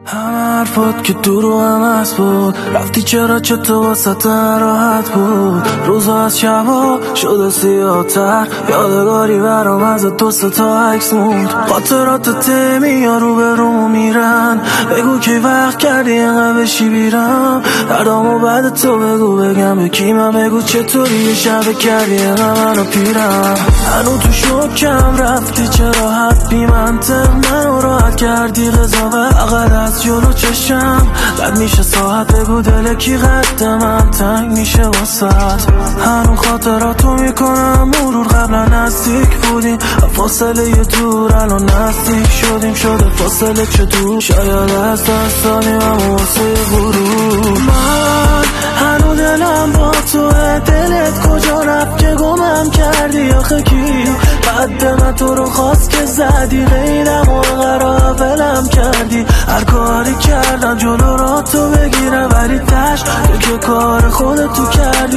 همه حرفات که دورو هم هست بود، رفتی چرا چطور واسه راحت بود. روزا از شبا شده سیاه‌تر، یادگاری برام از 2 تا عکس موند. خاطرات تیمی یا رو به رو میرن، بگو که وقت کردی اینقدر بشی بیرم. دردامو بعد تو بگو بگم به کی، من بگو چطوری یه شب کردی اینقدر منو پیرم. هنو تو شکم رفتی چرا حد بی منطق منو راحت کردی قضاوت اقل از جلو چشم. بد میشه ساعت بگو دل کی قد من تنگ میشه واسط. هنو خاطراتو میکنم مرور، قبلا نزدیک بودیم فاصله یه دور، الان نزدیک شدیم شده فاصله چه دور. شاید از دست دادیم اما واسه غرور. من هنو دلم با توه، دلت کجا رفت که گمم کردی آخه کی؟ قد من تو رو خواست که زدی غیرم و قرار ولم کردی. هر کاری کردم جلو را تو بگیرم ولی تش تو که کار خودت تو کردی.